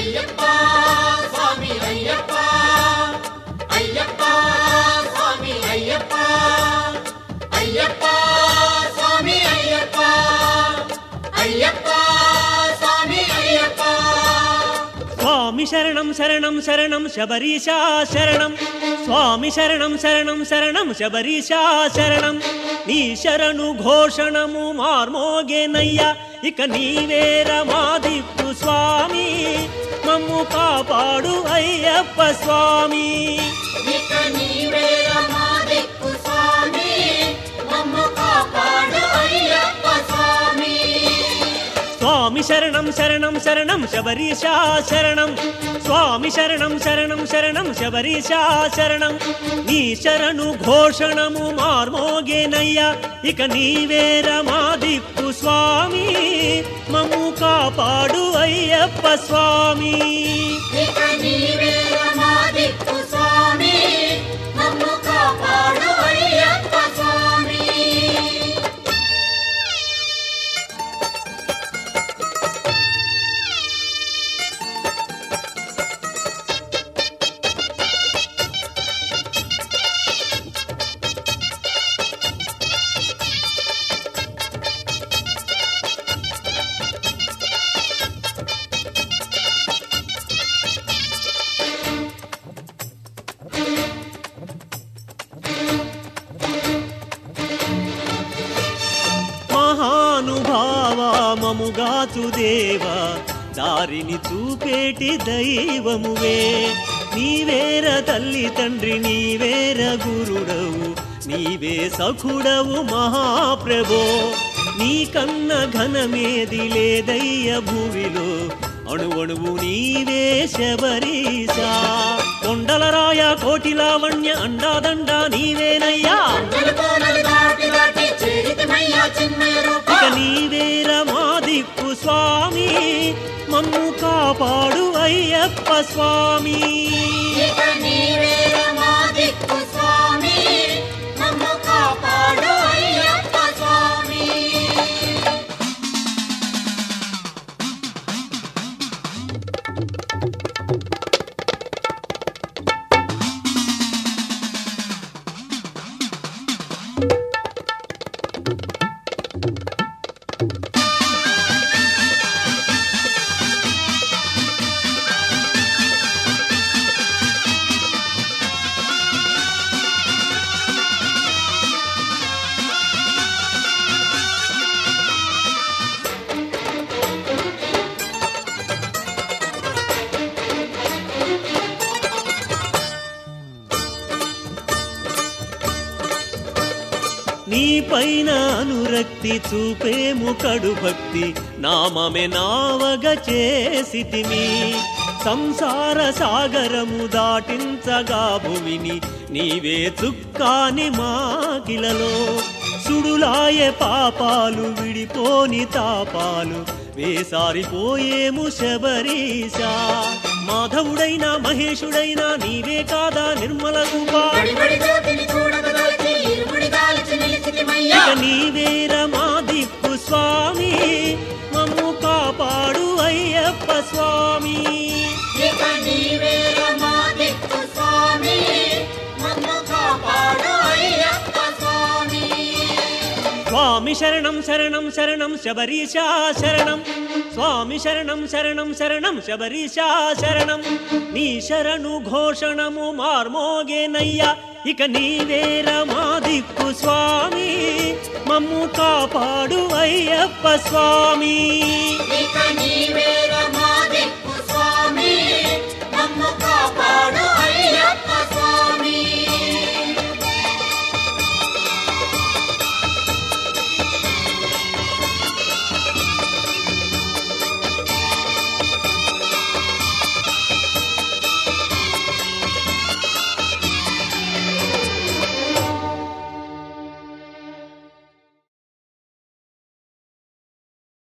అయ్యప్ప స్వామి అయ్యప్ప అయ్యప్ప స్వామి అయ్యప్ప అయ్యప్ప స్వామి అయ్యప్ప అయ్యప్ప స్వామి అయ్యప్ప స్వామి శరణం శరణం శరణం శబరీశా శరణం స్వామి శరణం శరణం శరణం శబరీశా శరణం నీ శరణు ఘోషణము మార్మోగేనయ్యా ఇక నీవేర మా దిక్కు స్వామి మమ్ము కాపాడు అయ్యప్ప స్వామి ఇక నీవేర మా దిక్కు స్వామి మమ్ము కాపాడు అయ్యప్ప స్వామి స్వామి శరణం శరణం శరణం శబరీశా శరణం స్వామి శరణం శరణం శరణం శబరీశా శరణం నీ శరణు ఘోషణము మార్మోగేనయ్యా ఇక నీవేర మా దిక్కు స్వామి మమ్ము కాపాడు అయ్యప్ప స్వామి ఇక నీవేర మా దిక్కు స్వామి మమ్ము కాపాడు అయ్యప్ప స్వామి మహానుభావా మముగాచు దేవా దారిని చూపేటి దైవమువే నీవేర తల్లి తండ్రి నీవేర గురుడవు నీవే సఖుడవు మహాప్రభో నీకన్న ఘనమేది లేదయ్య భూమిలో అణువణువు నీవే శబరీశా కొండలరాయ కోటి లావణ్య అండాదండ నీవేనయ్యా ఇక నీవేర మా దిక్కు స్వామి మమ్ము కాపాడు అయ్యప్ప స్వామి ఇక నీవేర మా దిక్కు స్వామి మమ్ము కాపాడు అయ్యప్ప స్వామి నీ పైన అనురక్తి చూపేము కడు భక్తి నామమే నావగ చేసితిమి సంసార సాగరము దాటించగా భూమిని నీవే చుక్కాని మాకిలలో సుడులాయే పాపాలు విడిపోని తాపాలు వేసారిపోయేము శబరీశా మాధవుడైనా మహేశుడైనా నీవే కాదా నిర్మల రూపా ఇక నీవేర మా దిక్కు స్వామి మమ్ము కాపాడు అయ్యప్ప స్వామి ఇక నీవేర మా దిక్కు స్వామి మమ్ము కాపాడు అయ్యప్ప స్వామి స్వామి శరణం శరణం శరణం శబరీశా శరణం స్వామి శరణం శరణం శరణం శబరీశా శరణం నీ శరణు ఘోషణము మార్మోగేనయ్యా ఇక నీవేర మా దిక్కు స్వామి మమ్ము కాపాడు అయ్యప్ప స్వామి ఇక నీవేర